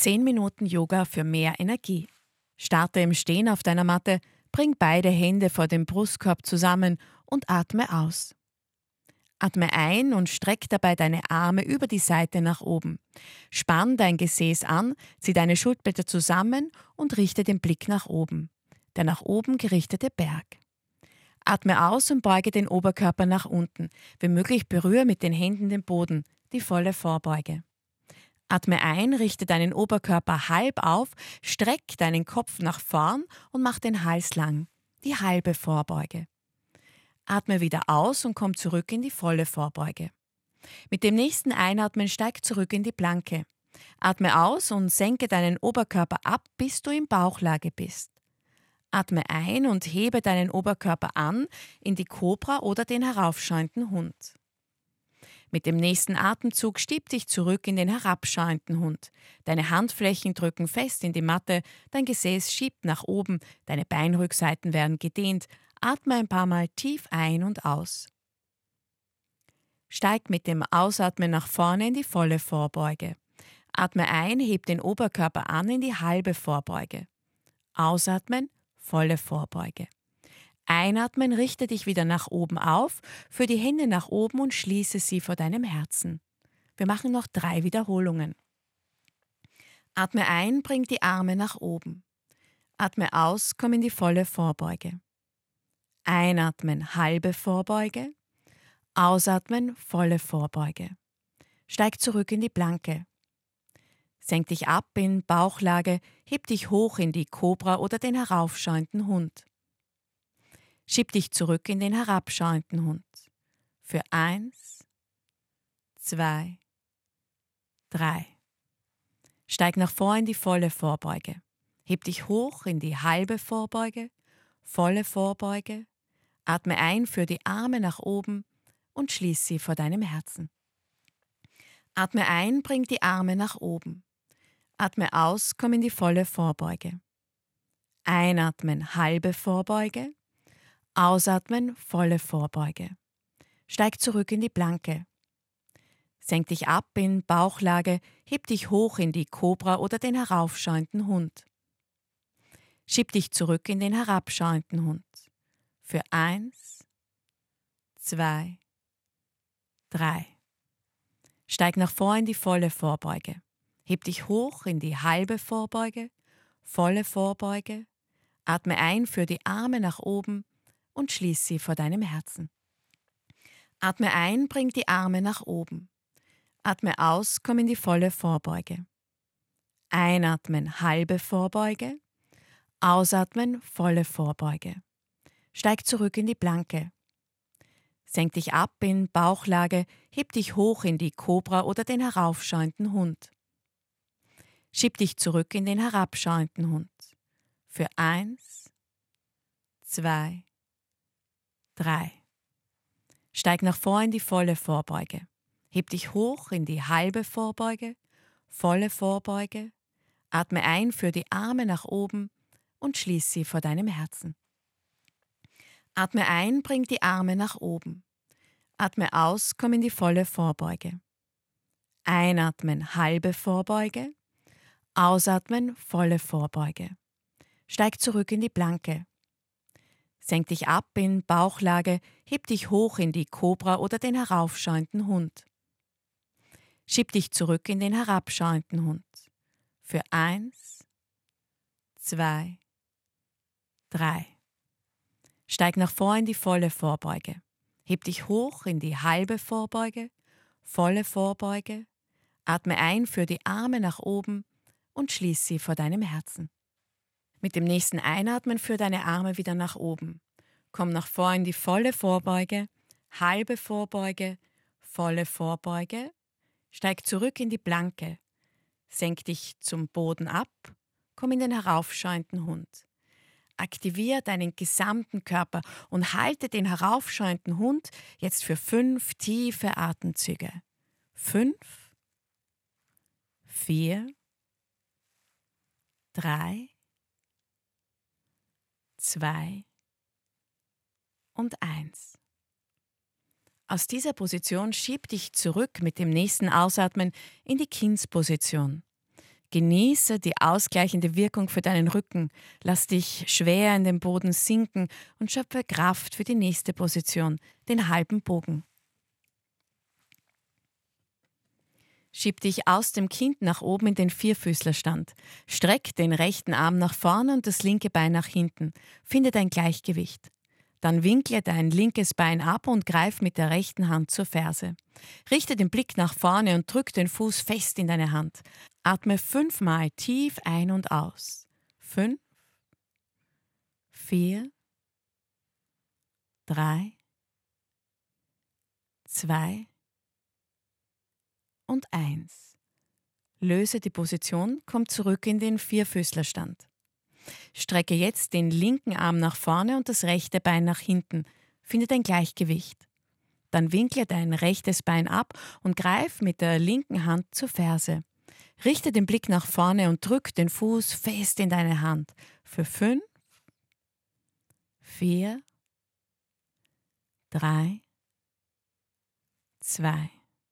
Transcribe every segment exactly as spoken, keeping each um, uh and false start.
zehn Minuten Yoga für mehr Energie. Starte im Stehen auf deiner Matte, bring beide Hände vor dem Brustkorb zusammen und atme aus. Atme ein und streck dabei deine Arme über die Seite nach oben. Spann dein Gesäß an, zieh deine Schulterblätter zusammen und richte den Blick nach oben. Der nach oben gerichtete Berg. Atme aus und beuge den Oberkörper nach unten. Wenn möglich berühre mit den Händen den Boden, die volle Vorbeuge. Atme ein, richte deinen Oberkörper halb auf, streck deinen Kopf nach vorn und mach den Hals lang, die halbe Vorbeuge. Atme wieder aus und komm zurück in die volle Vorbeuge. Mit dem nächsten Einatmen steig zurück in die Planke. Atme aus und senke deinen Oberkörper ab, bis du in Bauchlage bist. Atme ein und hebe deinen Oberkörper an in die Kobra oder den heraufschauenden Hund. Mit dem nächsten Atemzug schieb dich zurück in den herabschauenden Hund. Deine Handflächen drücken fest in die Matte, dein Gesäß schiebt nach oben, deine Beinrückseiten werden gedehnt. Atme ein paar Mal tief ein und aus. Steig mit dem Ausatmen nach vorne in die volle Vorbeuge. Atme ein, heb den Oberkörper an in die halbe Vorbeuge. Ausatmen, volle Vorbeuge. Einatmen, richte dich wieder nach oben auf, führe die Hände nach oben und schließe sie vor deinem Herzen. Wir machen noch drei Wiederholungen. Atme ein, bring die Arme nach oben. Atme aus, komm in die volle Vorbeuge. Einatmen, halbe Vorbeuge. Ausatmen, volle Vorbeuge. Steig zurück in die Planke. Senk dich ab in Bauchlage, heb dich hoch in die Kobra oder den heraufschauenden Hund. Schieb dich zurück in den herabschauenden Hund. Für eins, zwei, drei. Steig nach vor in die volle Vorbeuge. Heb dich hoch in die halbe Vorbeuge, volle Vorbeuge. Atme ein, führe die Arme nach oben und schließ sie vor deinem Herzen. Atme ein, bring die Arme nach oben. Atme aus, komm in die volle Vorbeuge. Einatmen, halbe Vorbeuge. Ausatmen, volle Vorbeuge. Steig zurück in die Planke. Senk dich ab in Bauchlage, heb dich hoch in die Kobra oder den heraufschauenden Hund. Schieb dich zurück in den herabschauenden Hund. Für eins, zwei, drei. Steig nach vor in die volle Vorbeuge. Heb dich hoch in die halbe Vorbeuge, volle Vorbeuge. Atme ein, führe die Arme nach oben und schließ sie vor deinem Herzen. Atme ein, bring die Arme nach oben. Atme aus, komm in die volle Vorbeuge. Einatmen, halbe Vorbeuge. Ausatmen, volle Vorbeuge. Steig zurück in die Planke. Senk dich ab in Bauchlage, heb dich hoch in die Kobra oder den heraufschauenden Hund. Schieb dich zurück in den herabschauenden Hund. Für eins, zwei, drei. Steig nach vor in die volle Vorbeuge. Heb dich hoch in die halbe Vorbeuge, volle Vorbeuge. Atme ein, führe die Arme nach oben und schließ sie vor deinem Herzen. Atme ein, bring die Arme nach oben. Atme aus, komm in die volle Vorbeuge. Einatmen, halbe Vorbeuge. Ausatmen, volle Vorbeuge. Steig zurück in die Planke. Senk dich ab in Bauchlage, heb dich hoch in die Kobra oder den heraufschauenden Hund. Schieb dich zurück in den herabschauenden Hund. Für eins, zwei, drei. Steig nach vor in die volle Vorbeuge. Heb dich hoch in die halbe Vorbeuge, volle Vorbeuge. Atme ein, führe die Arme nach oben und schließ sie vor deinem Herzen. Mit dem nächsten Einatmen führe deine Arme wieder nach oben. Komm nach vor in die volle Vorbeuge, halbe Vorbeuge, volle Vorbeuge. Steig zurück in die Planke. Senk dich zum Boden ab, komm in den heraufschauenden Hund. Aktiviere deinen gesamten Körper und halte den heraufschauenden Hund jetzt für fünf tiefe Atemzüge. Fünf, vier, drei, zwei und eins. Aus dieser Position schieb dich zurück mit dem nächsten Ausatmen in die Kindsposition. Genieße die ausgleichende Wirkung für deinen Rücken. Lass dich schwer in den Boden sinken und schöpfe Kraft für die nächste Position, den halben Bogen. Schieb dich aus dem Kind nach oben in den Vierfüßlerstand. Streck den rechten Arm nach vorne und das linke Bein nach hinten. Finde dein Gleichgewicht. Dann winkle dein linkes Bein ab und greif mit der rechten Hand zur Ferse. Richte den Blick nach vorne und drück den Fuß fest in deine Hand. Atme fünfmal tief ein und aus. Fünf, vier, drei, zwei und eins. Löse die Position, komm zurück in den Vierfüßlerstand. Strecke jetzt den linken Arm nach vorne und das rechte Bein nach hinten. Finde dein Gleichgewicht. Dann winkle dein rechtes Bein ab und greif mit der linken Hand zur Ferse. Richte den Blick nach vorne und drück den Fuß fest in deine Hand. Für fünf, vier, drei, zwei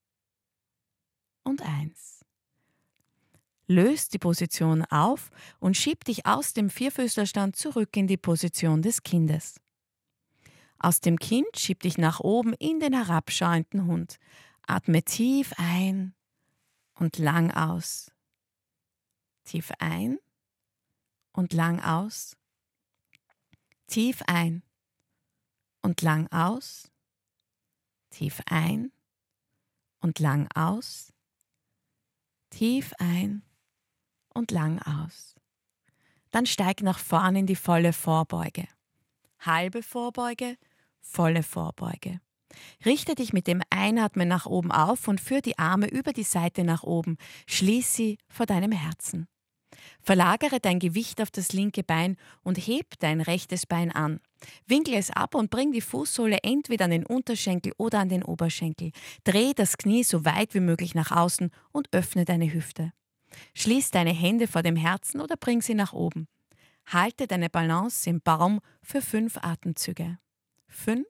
und eins. Löst die Position auf und schieb dich aus dem Vierfüßlerstand zurück in die Position des Kindes. Aus dem Kind schieb dich nach oben in den herabschauenden Hund. Atme tief ein und lang aus. Tief ein und lang aus. Tief ein und lang aus. Tief ein und lang aus. Tief ein und lang aus. Dann steig nach vorne in die volle Vorbeuge. Halbe Vorbeuge, volle Vorbeuge. Richte dich mit dem Einatmen nach oben auf und führe die Arme über die Seite nach oben. Schließ sie vor deinem Herzen. Verlagere dein Gewicht auf das linke Bein und heb dein rechtes Bein an. Winkle es ab und bring die Fußsohle entweder an den Unterschenkel oder an den Oberschenkel. Dreh das Knie so weit wie möglich nach außen und öffne deine Hüfte. Schließ deine Hände vor dem Herzen oder bring sie nach oben. Halte deine Balance im Baum für fünf Atemzüge. Fünf,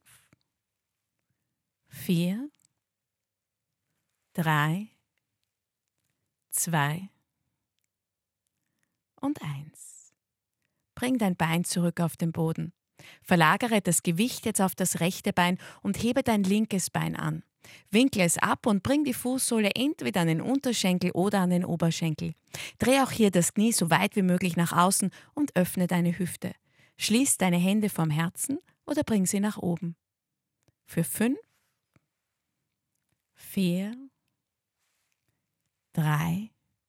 vier, drei, zwei und eins. Bring dein Bein zurück auf den Boden. Verlagere das Gewicht jetzt auf das rechte Bein und hebe dein linkes Bein an. Winkle es ab und bring die Fußsohle entweder an den Unterschenkel oder an den Oberschenkel. Dreh auch hier das Knie so weit wie möglich nach außen und öffne deine Hüfte. Schließ deine Hände vom Herzen oder bring sie nach oben. Für fünf, vier, drei,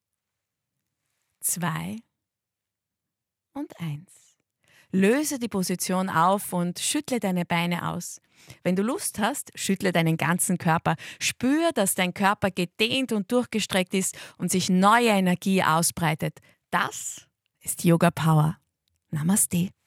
zwei und eins. Löse die Position auf und schüttle deine Beine aus. Wenn du Lust hast, schüttle deinen ganzen Körper. Spür, dass dein Körper gedehnt und durchgestreckt ist und sich neue Energie ausbreitet. Das ist Yoga Power. Namaste.